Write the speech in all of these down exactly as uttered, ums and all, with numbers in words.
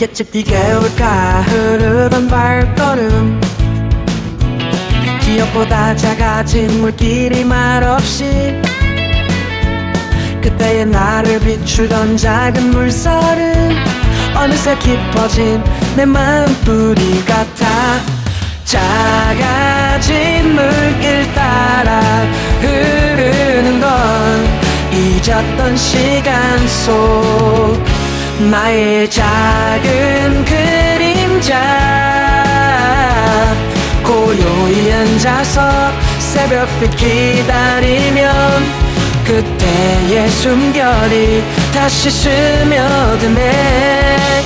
있겠지. 네가 올까 흐르던 발걸음, 기억보다 작아진 물길이 말없이 그때의 나를 비추던 작은 물살은 어느새 깊어진 내 마음뿌리 같아. 작아진 물길 따라 흐르는 건 잊었던 시간 속 나의 작은 그림자. 고요히 앉아서 새벽빛 기다리면 그때의 숨결이 다시 스며드네.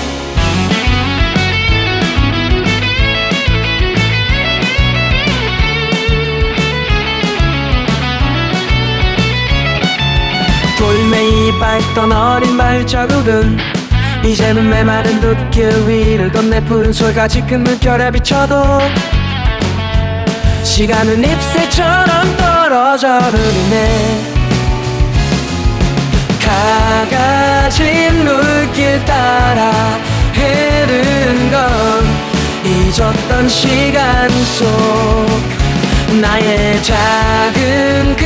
돌멩이 밟던 어린 발자국은 이제는 메마른 둑길 위를 건네 푸른 솔가지 끈 물결에 비춰도 시간은 잎새처럼 떨어져 흐르네. 작아진 물길 따라 흐르는 건 잊었던 시간 속 나의 작은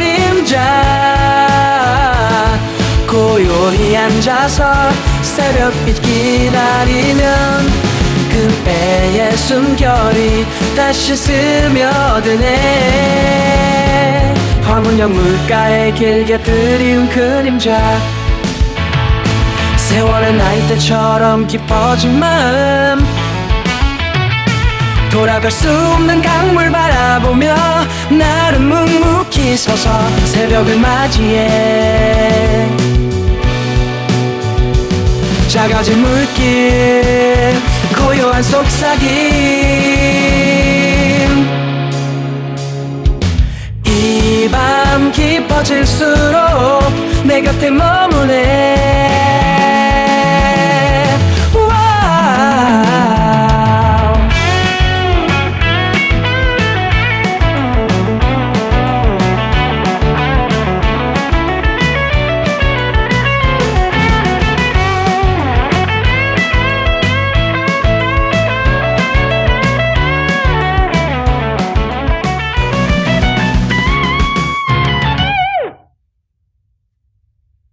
그림자. 고요히 앉아서 새벽빛 기다리면 그때의 숨결이 다시 스며드네. 화문역 물가에 길게 드리운 그림자. 세월의 나이대처럼 깊어진 마음. 돌아갈 수 없는 강물 바라보며 나를 묵묵히 서서 새벽을 맞이해. 작아진 물길 고요한 속삭임. 이 밤 깊어질수록 내 곁에 머무네.